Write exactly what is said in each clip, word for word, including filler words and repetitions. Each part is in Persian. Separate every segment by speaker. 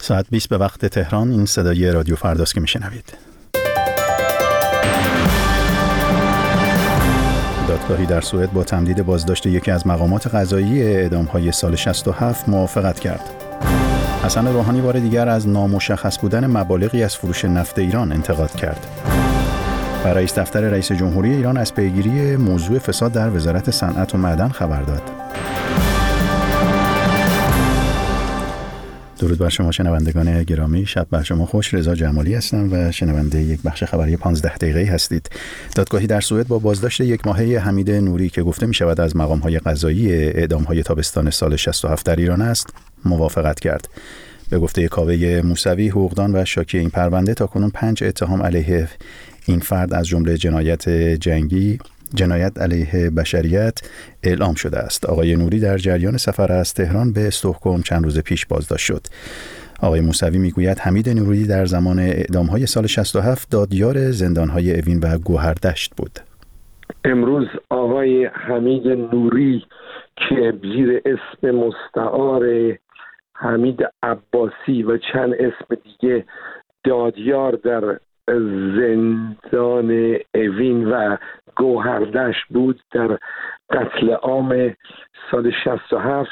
Speaker 1: ساعت بیست به وقت تهران. این صدای رادیو فرداست که میشنوید. دادگاهی در سوئد با تمدید بازداشت یکی از مقامات قضایی اعدام‌های سال شصت و هفت موافقت کرد. حسن روحانی بار دیگر از نامشخص بودن مبالغی از فروش نفت ایران انتقاد کرد. و رئیس دفتر رئیس جمهوری ایران از پیگیری موضوع فساد در وزارت صنعت و معدن خبر داد. درود بر شما شنوندگان گرامی، شب بر شما خوش. رضا جمالی هستم و شنونده یک بخش خبری پانزده دقیقه‌ای هستید. دادگاهی در سوئد با بازداشت یک ماهه حمید نوری که گفته می شود از مقام‌های قضایی اعدام‌های تابستان سال شصت و هفت در ایران است، موافقت کرد. به گفته کاوه موسوی، حقوقدان و شاکی این پرونده، تاکنون پنج اتهام علیه این فرد از جمله جنایت جنگی، جنایت علیه بشریت اعلام شده است. آقای نوری در جریان سفر از تهران به استکهلم چند روز پیش بازداشت شد. آقای موسوی میگوید حمید نوری در زمان اعدام‌های سال شصت و هفت دادیار زندان‌های اوین و گوهردشت بود.
Speaker 2: امروز آقای حمید نوری که زیر اسم مستعار حمید عباسی و چند اسم دیگه دادیار در زندان اوین و گوهردشت بود در قتل عام سال شصت و هفت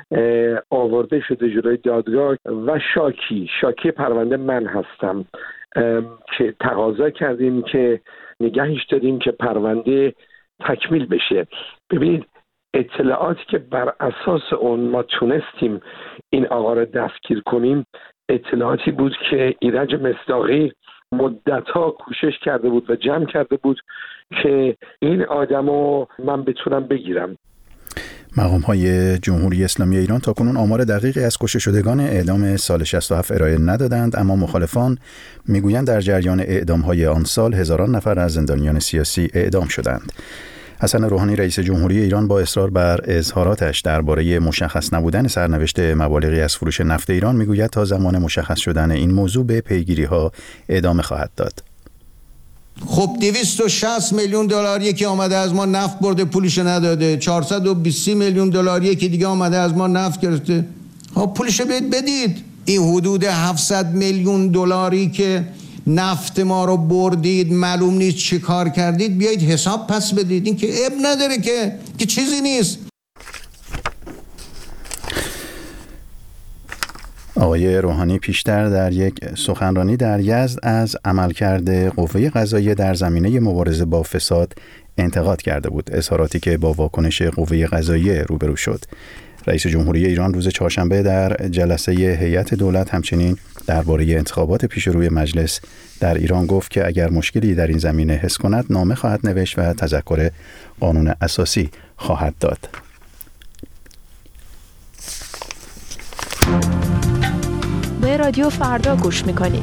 Speaker 2: آورده شده جلوی دادگاه و شاکی شاکی پرونده من هستم که تقاضا کردیم که نگهش داریم که پرونده تکمیل بشه. ببینید اطلاعاتی که بر اساس اون ما تونستیم این آقا را دستگیر کنیم اطلاعاتی بود که ایرج مصداقی مدت‌ها کوشش کرده بود و جمع کرده بود که این آدمو من بتونم بگیرم.
Speaker 1: مقام‌های جمهوری اسلامی ایران تاکنون آمار دقیقی از کشته شدگان اعدام سال شصت و هفت ارائه ندادند، اما مخالفان میگویند در جریان اعدام‌های آن سال هزاران نفر از زندانیان سیاسی اعدام شدند. حسن روحانی رئیس جمهوری ایران با اصرار بر اظهاراتش درباره مشخص نبودن سرنوشت مبالغی از فروش نفت ایران میگوید تا زمان مشخص شدن این موضوع به پیگیری‌ها ادامه خواهد داد.
Speaker 3: خب دویست و شصت میلیون دلار یکی آمده از ما نفت برده پولش نداده، چهارصد و بیست میلیون دلار یکی دیگه آمده از ما نفت گرفته، خب پولش بدید بدید. این حدود هفتصد میلیون دلاری که نفت ما رو بردید معلوم نیست چی کار کردید، بیایید حساب پس بدید. این که اب نداره که که چیزی نیست.
Speaker 1: آقای روحانی پیشتر در یک سخنرانی در یزد از عملکرد قوه قضاییه در زمینه مبارزه با فساد انتقاد کرده بود، اظهاراتی که با واکنش قوه قضاییه روبرو شد. رئیس جمهوری ایران روز چهارشنبه در جلسه هیئت دولت همچنین درباره انتخابات پیش روی مجلس در ایران گفت که اگر مشکلی در این زمینه حس کند نامه خواهد نوشت و تذکر قانون اساسی خواهد داد.
Speaker 4: به رادیو فردا گوش میکنید.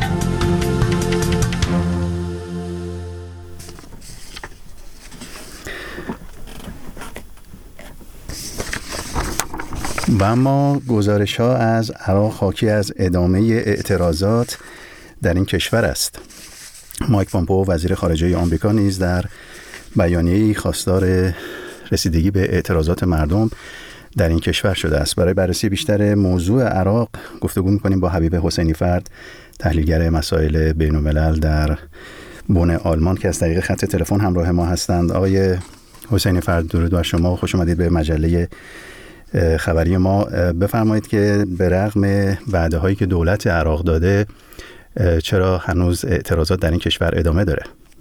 Speaker 1: و اما گزارش ها از عراق حاکی از ادامه اعتراضات در این کشور است. مایک پومپئو وزیر خارجه آمریکا نیز در بیانیه‌ای خواستار رسیدگی به اعتراضات مردم در این کشور شده است. برای بررسی بیشتر موضوع عراق گفتگو می‌کنیم با حبیب حسینی فرد، تحلیلگر مسائل بین‌الملل در بن آلمان که از طریق خط تلفن همراه ما هستند. آقای حسینی فرد، درود بر شما و خوش آمدید به مجله خبری ما. بفرمایید که به رغم وعده هایی که دولت عراق داده چرا هنوز اعتراضات در این کشور ادامه داره؟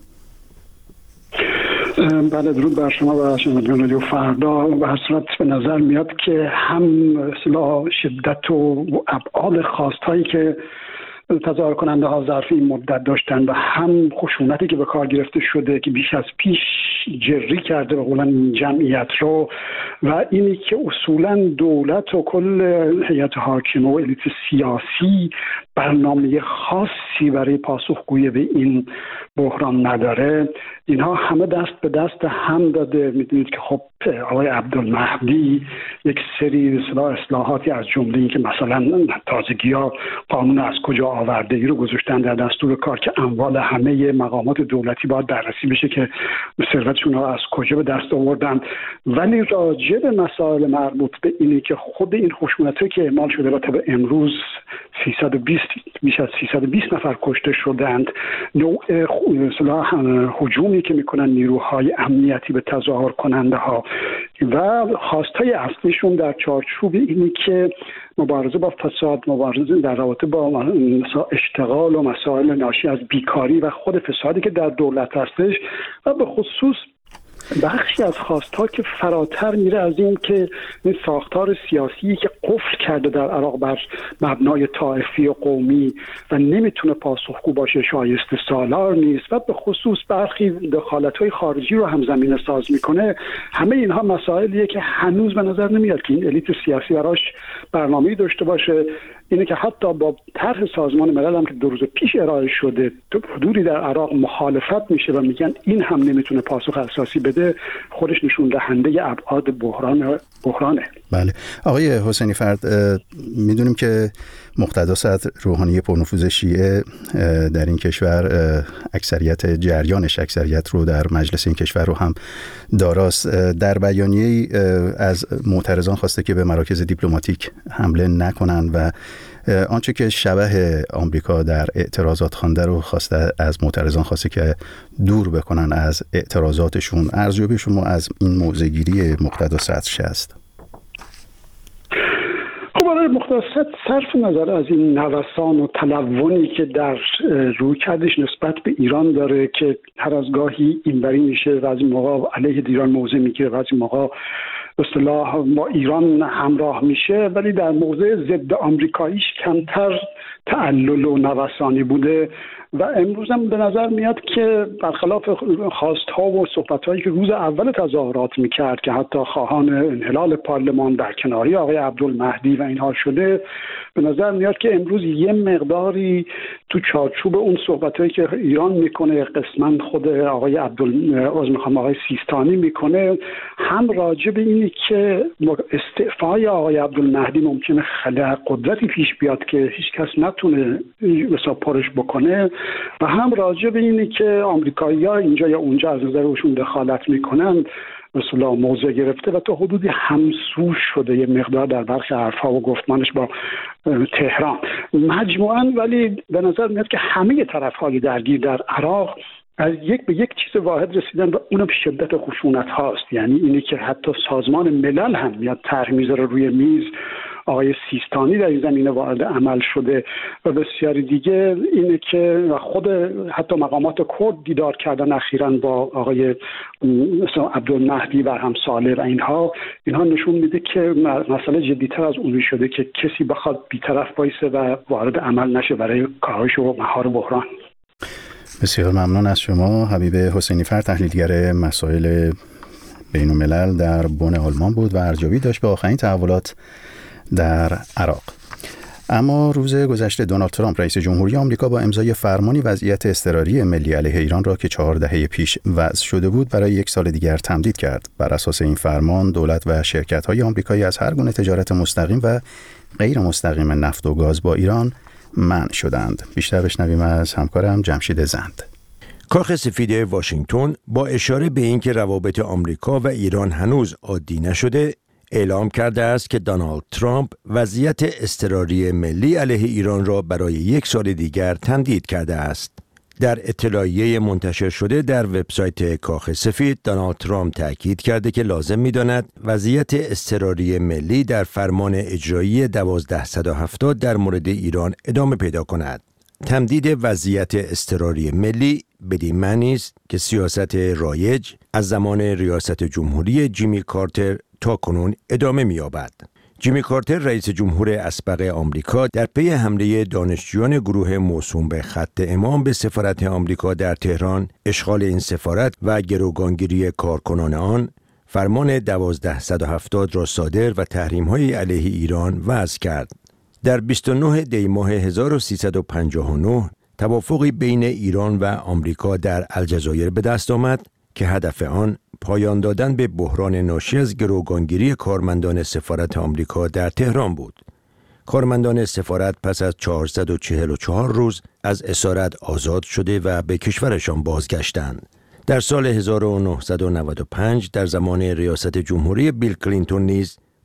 Speaker 5: بله، درود بر شما و شنوندگان رادیو فردا. به هر صورت به نظر میاد که هم اصلا شدت و ابعاد خواستهایی که تظاهر کننده ها ظرف این مدت داشتن و هم خشونتی که به کار گرفته شده که بیش از پیش جری کرده به قولن جمعیت رو و اینی که اصولا دولت و کل هیئت حاکمه و الیت سیاسی برنامه خاصی برای پاسخگویی به این بحران نداره، اینها همه دست به دست هم داده. میدونید که خب آقای عبدالمهدی یک سری اصلاحاتی از جمله این که مثلا تازگی‌ها قانون از کجا آورده ای رو گذاشتن در دستور کار که اموال همه مقامات دولتی باید بررسی بشه که ثروتشون ها از کجا به دست آوردن. ولی راجع به مسائل مربوط به اینی که خود این خشونتی که اعمال شده و تا به امروز سیصد و بیست بیش از سیصد و بیست نفر کشته شدند. نوع اصطلاح هجومی که میکنن نیروهای امنیتی به تظاهر کننده ها و خواستای اصلیشون در چارچوب اینی که مبارزه با فساد، مبارزه در رابطه با اشتغال و مسائل ناشی از بیکاری و خود فسادی که در دولت هستش و به خصوص بخشی از خواستها که فراتر میره از این که این ساختار سیاسی که قفل کرده در عراق بر مبنای طائفی و قومی و نمیتونه پاسخگو باشه شایسته سالار نیست و به خصوص برخی دخالت‌های خارجی رو هم زمینه ساز میکنه. همه اینها مسائلیه که هنوز به نظر نمیاد که این الیت سیاسی براش برنامه‌ای داشته باشه. اینه که حتی با طرح سازمان ملل هم که دو روز پیش ارائه شده حدودی در عراق مخالفت میشه و میگن این هم نمیتونه پاسخ اساسی بده، خودش نشون دهنده ابعاد بحران بحرانه.
Speaker 1: بله آقای حسینی فرد، میدونیم که مقتدا صدر روحانی پرنفوذ شیعه در این کشور اکثریت جریانش اکثریت رو در مجلس این کشور رو هم داراست. در بیانیه‌ای از معترضان خواسته که به مراکز دیپلماتیک حمله نکنن و آنچه که شبح آمریکا در اعتراضات خوانده رو خواسته از معترضان خواسته که دور بکنن از اعتراضاتشون. ارزیابی شما از این موضع‌گیری مقتدا صدر است؟
Speaker 5: خب آقای مقتدا صدر صرف نظر از این نوسان و تلونی که در رویکردش نسبت به ایران داره که هر از گاهی اینوری میشه و از این موقع علیه ایران موضع میگیره و از این موقع به اصطلاح با ایران همراه میشه، ولی در موضع ضد آمریکاییش کمتر تعلل و نوسانی بوده و امروز هم به نظر میاد که برخلاف خواستها و صحبتهایی که روز اول تظاهرات میکرد که حتی خواهان انحلال پارلمان در کناری آقای عبدالمهدی و اینها شده، به نظر میاد که امروز یه مقداری تو چارچوب اون صحبتهایی که ایران میکنه قسماً خود آقای عبدال آقای سیستانی میکنه هم راجع به اینی که استعفای آقای عبدالمهدی ممکنه خلأ قدرتی پیش بیاد که هیچ کس نتونه حساب پرش بکنه و هم راجع به اینی که آمریکایی‌ها اینجا یا اونجا از نظرشون دخالت میکنن مثلا موضع گرفته و تا حدودی همسو شده یه مقدار در برخی حرفها و گفتمانش با تهران مجموعاً. ولی به نظر میاد که همه طرف‌های درگیر در عراق از یک به یک چیز واحد رسیدن و اونم شدت خشونت هاست. یعنی اینی که حتی سازمان ملل هم میاد طرح میذاره روی میز، آقای سیستانی در این زمینه وارد عمل شده و بسیاری دیگه اینه که خود حتی مقامات کرد دیدار کردن اخیراً با آقای مثلا عبدالمهدی و هم صالح و اینها اینها نشون میده که مسئله جدیتر از اونی شده که کسی بخواد بی‌طرف وایسه و وارد عمل نشه برای کاهش و مهار بحران.
Speaker 1: بسیار ممنون از شما. حبیب حسینی فرد، تحلیلگر مسائل بین الملل در بن آلمان بود و ارزیابی داشت به آخرین تحولات در عراق. اما روز گذشته دونالد ترامپ رئیس جمهوری آمریکا با امضای فرمانی وضعیت اضطراری ملی علیه ایران را که چهار دهه پیش وضع شده بود برای یک سال دیگر تمدید کرد. بر اساس این فرمان دولت و شرکت‌های آمریکایی از هر گونه تجارت مستقیم و غیر مستقیم نفت و گاز با ایران منع شدند. بیشتر بشنویم از همکارم جمشید زند.
Speaker 6: کاخ سفید واشنگتن با اشاره به اینکه روابط آمریکا و ایران هنوز عادی نشده اعلام کرده است که دونالد ترامپ وضعیت اضطراری ملی علیه ایران را برای یک سال دیگر تمدید کرده است. در اطلاعیه منتشر شده در وبسایت کاخ سفید، دونالد ترامپ تاکید کرده که لازم می‌داند وضعیت اضطراری ملی در فرمان اجرایی دوازده هفتاد در مورد ایران ادامه پیدا کند. تمدید وضعیت اضطراری ملی بدین معنی است که سیاست رایج از زمان ریاست جمهوری جیمی کارتر تا کنون ادامه می‌یابد. جیمی کارتر رئیس جمهور اسبق آمریکا در پی حمله دانشجویان گروه موسوم به خط امام به سفارت آمریکا در تهران، اشغال این سفارت و گروگانگیری کارکنان آن، فرمان دوازده هفتاد را صادر و تحریم‌های علیه ایران وضع کرد. در بیست و نه دی ماه هزار و سیصد و پنجاه و نه توافقی بین ایران و آمریکا در الجزایر به دست آمد که هدف آن پایان دادن به بحران ناشی از گروگانگیری کارمندان سفارت آمریکا در تهران بود. کارمندان سفارت پس از چهارصد و چهل و چهار روز از اسارت آزاد شده و به کشورشان بازگشتند. در سال هزار و نهصد و نود و پنج در زمان ریاست جمهوری بیل کلینتون نیز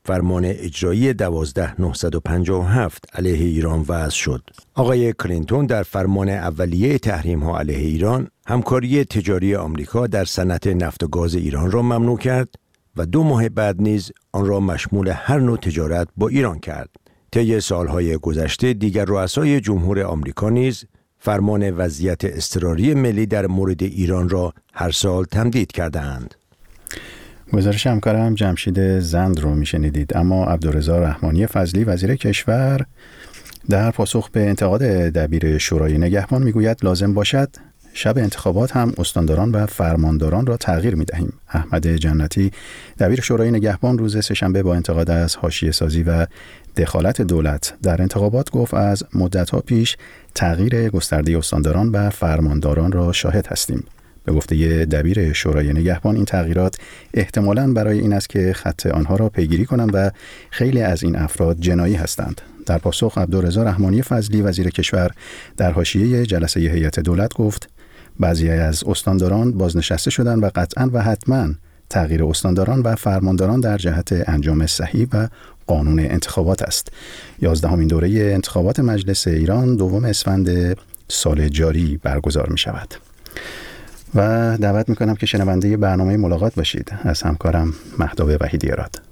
Speaker 6: فرمان اجرایی دوازده هزار و نهصد و پنجاه و هفت علیه ایران وضع شد. آقای کلینتون در فرمان اولیه تحریم‌ها علیه ایران همکاری تجاری آمریکا در صنعت نفت و گاز ایران را ممنوع کرد و دو ماه بعد نیز آن را مشمول هر نوع تجارت با ایران کرد. طی سالهای گذشته دیگر رؤسای جمهور آمریکا نیز فرمان وضعیت اضطراری ملی در مورد ایران را هر سال تمدید کردند.
Speaker 1: گزارش همکارم جمشید زند رو میشنیدید. اما عبدالرضا رحمانی فضلی وزیر کشور در پاسخ به انتقاد دبیر شورای نگهبان میگوید لازم باشد شب انتخابات هم استانداران و فرمانداران را تغییر می‌دهیم. احمد جنتی دبیر شورای نگهبان روز سه‌شنبه با انتقاد از حاشیه سازی و دخالت دولت در انتخابات گفت از مدت‌ها پیش تغییر گسترده استانداران و فرمانداران را شاهد هستیم. به گفته دبیر شورای نگهبان این تغییرات احتمالاً برای این است که خط آنها را پیگیری کنند و خیلی از این افراد جنایی هستند. در پاسخ عبدالرضا رحمانی فضلی وزیر کشور در حاشیه جلسه هیئت دولت گفت بعضی از استانداران بازنشسته شدند و قطعاً و حتماً تغییر استانداران و فرمانداران در جهت انجام صحیح و قانون انتخابات است. یازدهمین دوره انتخابات مجلس ایران دوم اسفند سال جاری برگزار می شود. و دعوت می کنم که شنونده برنامه ملاقات باشید از همکارم مهداب وحیدی‌راد.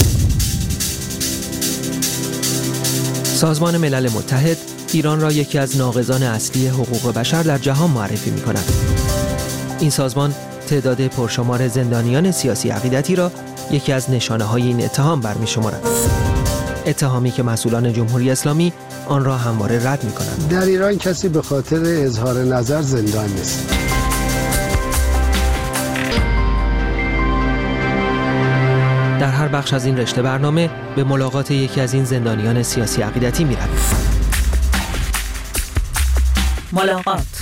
Speaker 7: سازمان ملل متحد ایران را یکی از ناقضان اصلی حقوق بشر در جهان معرفی می کند. این سازمان تعداد پرشمار زندانیان سیاسی عقیدتی را یکی از نشانه‌های این اتهام برمی شمارد. اتهامی که مسئولان جمهوری اسلامی آن را همواره رد می کنند.
Speaker 8: در ایران کسی به خاطر اظهار نظر زندان نیست.
Speaker 7: در هر بخش از این رشته برنامه به ملاقات یکی از این زندانیان سیاسی عقیدتی می رویم.
Speaker 9: ملاقات.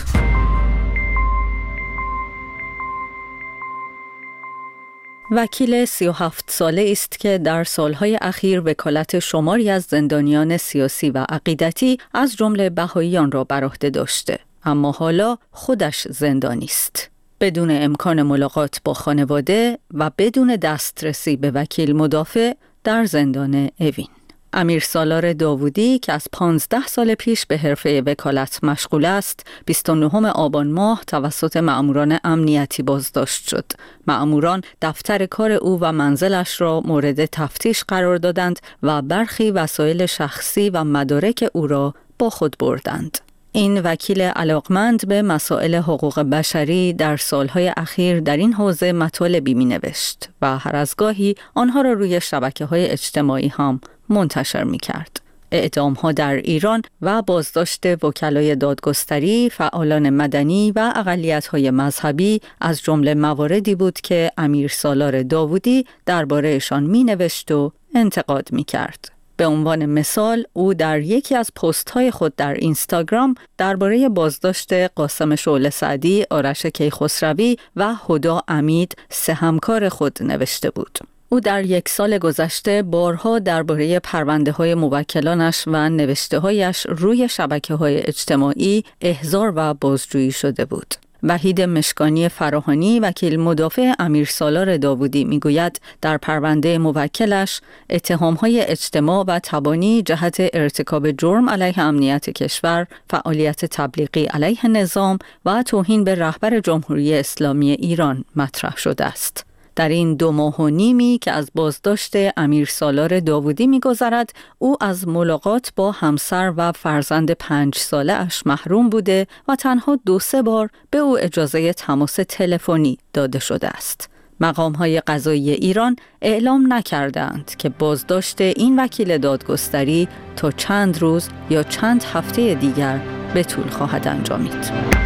Speaker 9: وکیل سی و هفت ساله است که در سالهای اخیر وکالت شماری از زندانیان سیاسی و عقیدتی از جمله بهائیان را بر عهده داشته، اما حالا خودش زندانی است. بدون امکان ملاقات با خانواده و بدون دسترسی به وکیل مدافع در زندان اوین. امیر سالار داوودی که از پانزده سال پیش به حرفه وکالت مشغول است، بیست و نهم آبان ماه توسط مأموران امنیتی بازداشت شد. مأموران دفتر کار او و منزلش را مورد تفتیش قرار دادند و برخی وسایل شخصی و مدارک او را با خود بردند. این وکیل علاقمند به مسائل حقوق بشری در سالهای اخیر در این حوزه مطالبی می نوشت و هر از گاهی آنها را روی شبکه‌های اجتماعی هم منتشر می کرد. اعدام‌ها در ایران و بازداشت وکلای دادگستری، فعالان مدنی و اقلیت‌های مذهبی از جمله مواردی بود که امیر سالار داوودی درباره‌شان می نوشت و انتقاد می کرد. به عنوان مثال او در یکی از پست‌های خود در اینستاگرام درباره بازداشت قاسم شعله سعدی، آرش کیخسروی و هدا امید سه همکار خود نوشته بود. او در یک سال گذشته بارها درباره پرونده‌های موکلانش و نوشته‌هایش روی شبکه‌های اجتماعی احضار و بازجویی شده بود. وحید مشکانی فراهانی وکیل مدافع امیر سالار داوودی میگوید در پرونده موکلش اتهام‌های اجتماع و تبانی جهت ارتکاب جرم علیه امنیت کشور، فعالیت تبلیغی علیه نظام و توهین به رهبر جمهوری اسلامی ایران مطرح شده است. در این دو ماه و نیمی که از بازداشت امیر سالار داوودی می‌گذرد، او از ملاقات با همسر و فرزند پنج ساله اش محروم بوده و تنها دو سه بار به او اجازه تماس تلفنی داده شده است. مقام‌های قضایی ایران اعلام نکردند که بازداشت این وکیل دادگستری تا چند روز یا چند هفته دیگر به طول خواهد انجامید.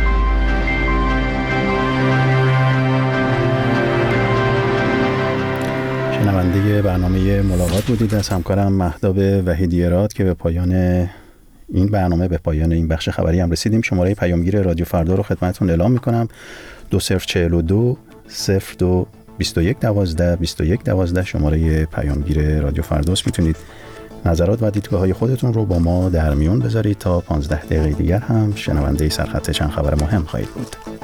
Speaker 1: شنونده برنامه ملاقات بودید از همکارم مهداب وحیدی‌راد که به پایان این برنامه به پایان این بخش خبری هم رسیدیم. شماره پیامگیر رادیو فردا رو خدمتتون اعلام میکنم: دو صفر چهل و دو صفر دو بیست و یک دوازده بیست و یک دوازده شماره پیامگیر رادیو فرداست. میتونید نظرات و دیدگاه‌های خودتون رو با ما در میون بذارید. تا پانزده دقیقه دیگر هم شنونده سرخط چند خبر مهم خواهید بود.